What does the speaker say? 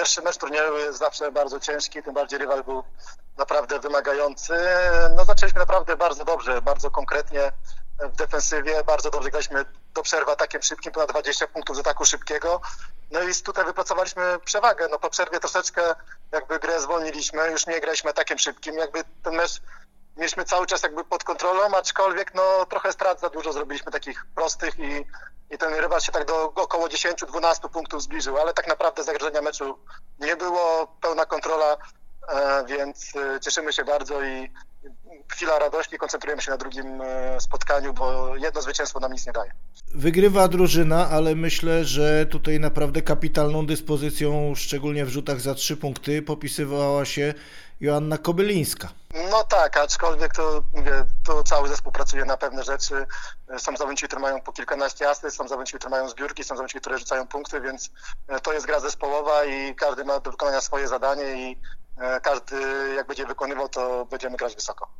pierwszy mecz turnieju jest zawsze bardzo ciężki, tym bardziej rywal był naprawdę wymagający. No zaczęliśmy naprawdę bardzo dobrze, bardzo konkretnie w defensywie, bardzo dobrze graliśmy do przerwy atakiem szybkim, ponad 20 punktów z ataku szybkiego. No i tutaj wypracowaliśmy przewagę. No po przerwie troszeczkę jakby grę zwolniliśmy, już nie graliśmy atakiem szybkim, jakby ten mecz mieliśmy cały czas jakby pod kontrolą, aczkolwiek no trochę strat za dużo zrobiliśmy takich prostych i ten rywal się tak do około 10-12 punktów zbliżył, ale tak naprawdę zagrożenia meczu nie było, pełna kontrola, więc cieszymy się bardzo i chwila radości, koncentrujemy się na drugim spotkaniu, bo jedno zwycięstwo nam nic nie daje. Wygrywa drużyna, ale myślę, że tutaj naprawdę kapitalną dyspozycją, szczególnie w rzutach za 3 punkty, popisywała się Joanna Kobylińska. No tak, aczkolwiek to mówię, tu cały zespół pracuje na pewne rzeczy. Są zawodnicy, które mają po kilkanaście asyst, są zawodnicy, które mają zbiórki, są zawodnicy, które rzucają punkty, więc to jest gra zespołowa i każdy ma do wykonania swoje zadanie i każdy jak będzie wykonywał, to będziemy grać wysoko.